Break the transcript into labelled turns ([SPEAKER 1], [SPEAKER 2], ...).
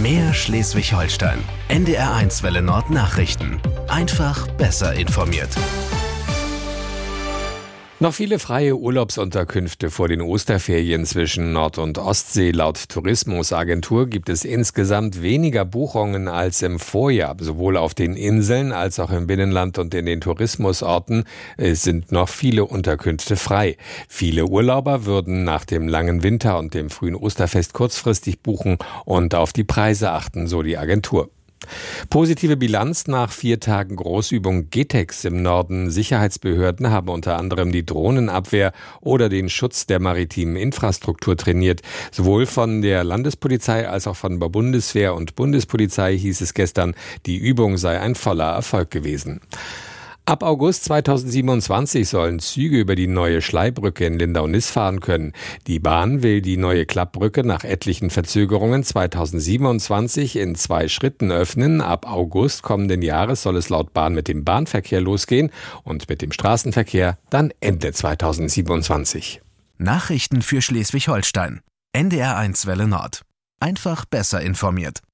[SPEAKER 1] Mehr Schleswig-Holstein. NDR1 Welle Nord Nachrichten. Einfach besser informiert.
[SPEAKER 2] Noch viele freie Urlaubsunterkünfte vor den Osterferien zwischen Nord- und Ostsee. Laut Tourismusagentur gibt es insgesamt weniger Buchungen als im Vorjahr. Sowohl auf den Inseln als auch im Binnenland und in den Tourismusorten sind noch viele Unterkünfte frei. Viele Urlauber würden nach dem langen Winter und dem frühen Osterfest kurzfristig buchen und auf die Preise achten, so die Agentur. Positive Bilanz nach 4 Tagen Großübung GETEX im Norden. Sicherheitsbehörden haben unter anderem die Drohnenabwehr oder den Schutz der maritimen Infrastruktur trainiert. Sowohl von der Landespolizei als auch von der Bundeswehr und Bundespolizei hieß es gestern, die Übung sei ein voller Erfolg gewesen. Ab August 2027 sollen Züge über die neue Schleybrücke in Lindau-Niss fahren können. Die Bahn will die neue Klappbrücke nach etlichen Verzögerungen 2027 in 2 Schritten öffnen. Ab August kommenden Jahres soll es laut Bahn mit dem Bahnverkehr losgehen und mit dem Straßenverkehr dann Ende 2027.
[SPEAKER 1] Nachrichten für Schleswig-Holstein. NDR1 Welle Nord. Einfach besser informiert.